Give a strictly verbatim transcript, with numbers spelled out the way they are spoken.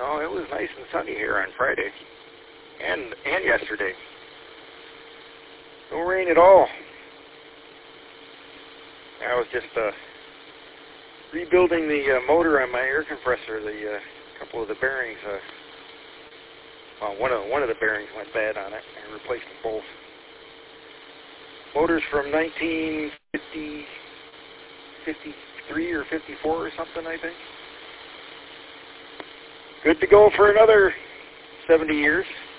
No, it was nice and sunny here on Friday, and and yesterday. No rain at all. I was just uh, rebuilding the uh, motor on my air compressor. The uh, couple of the bearings, uh, well, one of one of the bearings went bad on it. I replaced them both. Motor's from nineteen fifty, fifty-three or fifty-four or something, I think. Good to go for another seventy years.